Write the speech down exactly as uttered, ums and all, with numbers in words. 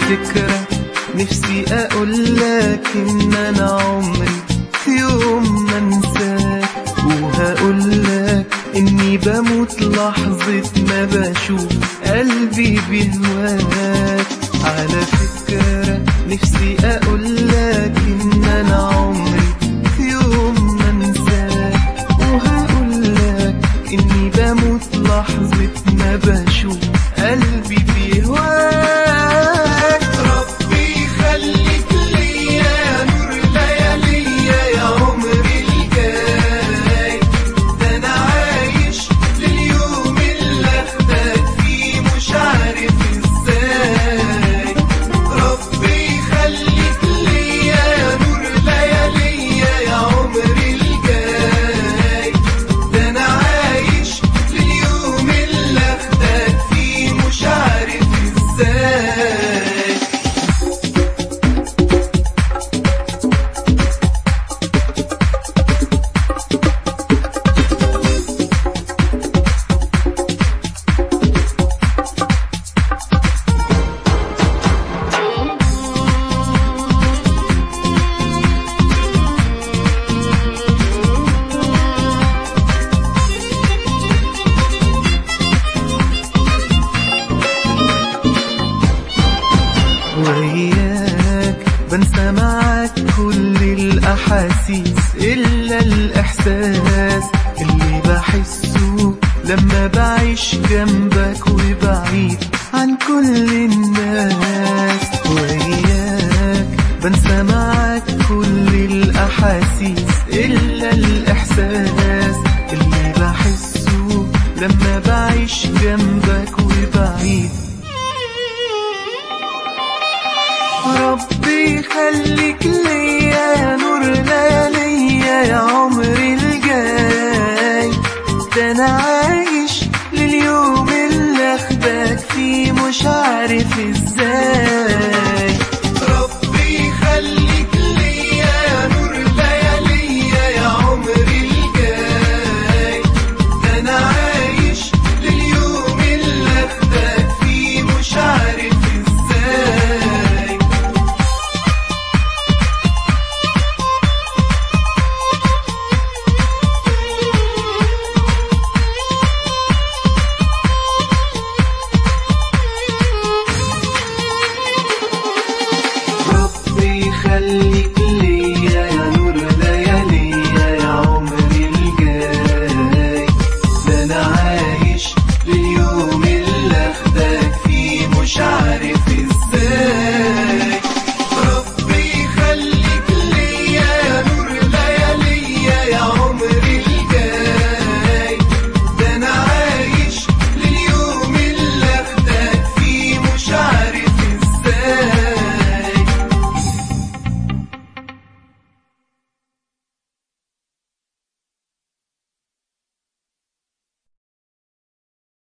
فكرة نفسي اقولك ان انا عمري في يوم ما انساك، وهقولك اني بموت لحظة ما بشوف قلبي بيهواك. على فكرة نفسي اقولك ان انا عمري في يوم ما انساك، وهقولك اني بموت لحظة ما بشوف قلبي بيهواك. ربي يخليك ليا نور لياليا يا عمري الجاي، ده انا عايش لليوم اللي اخدك فيه مش عارف ازاي. ربي يخليك ليا نور لياليا يا عمري الجاي، ده انا عايش لليوم اللي اخدك فيه مش عارف ازاي. وياك بنسى معاك كل الأحاسيس إلا الإحساس اللي بحسه لما بعيش جنبك وبعيد عن كل الناس. وياك بنسى معاك كل الأحاسيس إلا الإحساس اللي بحسه لما بعيش جنبك وبعيد. ربي يخليك ليا نور لياليا يا عمري الجاي، ده انا عايش لليوم اللي اخدك فيه مش عارف ازاي.